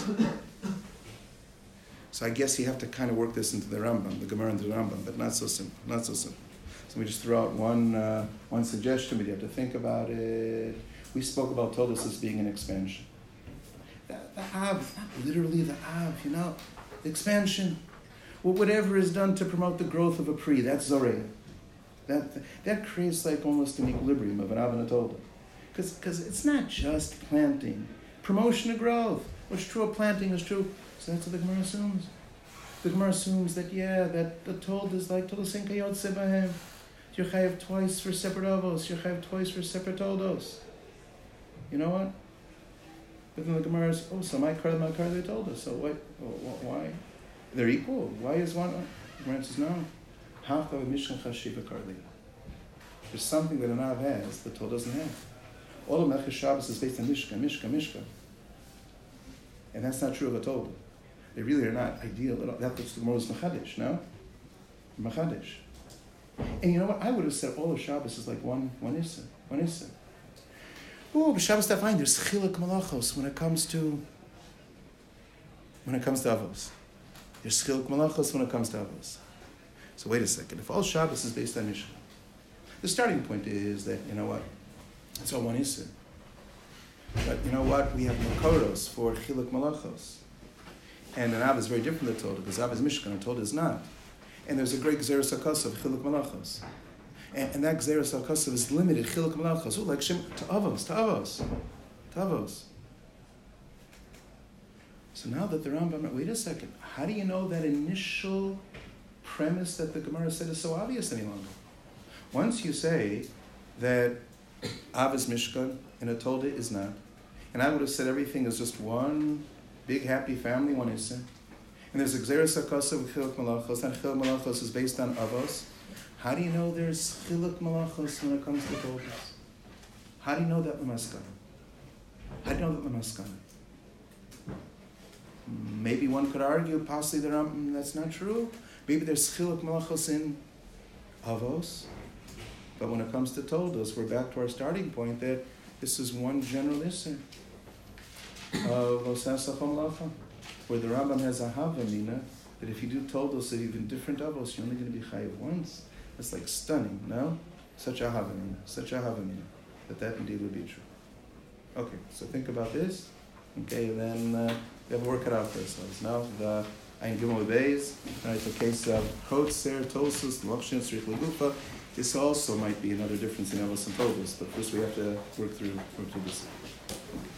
So I guess you have to kind of work this into the Rambam, the Gemara into the Rambam, but not so simple, not so simple. So we just throw out one uh, one suggestion, but you have to think about it. We spoke about Todos as being an expansion. The, the Av, not literally the Av, you know, the expansion. Well, whatever is done to promote the growth of a Pri, that's Zoreya. That, that creates like almost an equilibrium of an Av and a Toda. Because it's not just planting. Promotion of growth. What's true of planting is true. So that's what the Gemara assumes. The Gemara assumes that, yeah, that the Told is like Todos in Kayot Sebahem. You're chayav twice for separate avos. You're chayav twice for separate Toldos. You know what? But then the Gemara is, oh, so my car, my car, they told us. So what? Why? They're equal. Why is one? The Gemara says, no. Half of a Mishkan Chashiva Karli. There's something that an Av has that Tol doesn't have. All of Melchus Shabbos is based on Mishka, Mishka, Mishka. And that's not true of a Tol. They really are not ideal at all. That's the Gemara's Machadish, no? Machadish. And you know what? I would have said all of Shabbos is like one one Issa. One Issa. Oh, but Shabbos Tafayim, there's Chiluk Malachos when it comes to when it comes to Avos. There's Chiluk Malachos when it comes to Avos. So wait a second. If all Shabbos is based on Mishnah, the starting point is that, you know what? It's all one Issa. But you know what? We have Makoros for Chiluk Malachos. And an Av is very different than Torah, because Av is Mishkan and Torah is not. And there's a great Gzeres HaKosav, Chiluk Malachos. And, and that Gzeres HaKosav is limited, Chiluk Malachos. Oh, like Shem, to Avos, to Avos, to Avos. So now that the Rambam, wait a second, how do you know that initial premise that the Gemara said is so obvious any longer? Once you say that Av is Mishkan and a Tolda is not, and I would have said everything is just one big happy family, one Issa, and there's a Gzeres HaKosav with Chiluk Malachos, and Chiluk Malachos is based on Avos. How do you know there's Chiluk Malachos when it comes to Toldas? How do you know that Lamaskana? How do you know that Lamaskana? Maybe one could argue, possibly that um, that's not true. Maybe there's Chiluk Malachos in Avos, but when it comes to Toldos, we're back to our starting point that this is one general Issa of Osasachom Lacha, where the Rambam has a Havamina that if you do Toldos of even different Avos, you're only going to be Chayiv once. That's like stunning, no? Such a Havamina, such a Havamina, that that indeed would be true. Okay, so think about this. Okay, then uh, we have to work it out for ourselves. Now, the Ein Gimel Beis, right, the case of Chotzer, Tosus, Lokshin, Srich Legufa, this also might be another difference in Avos and Toldos, but first we have to work through, work through this.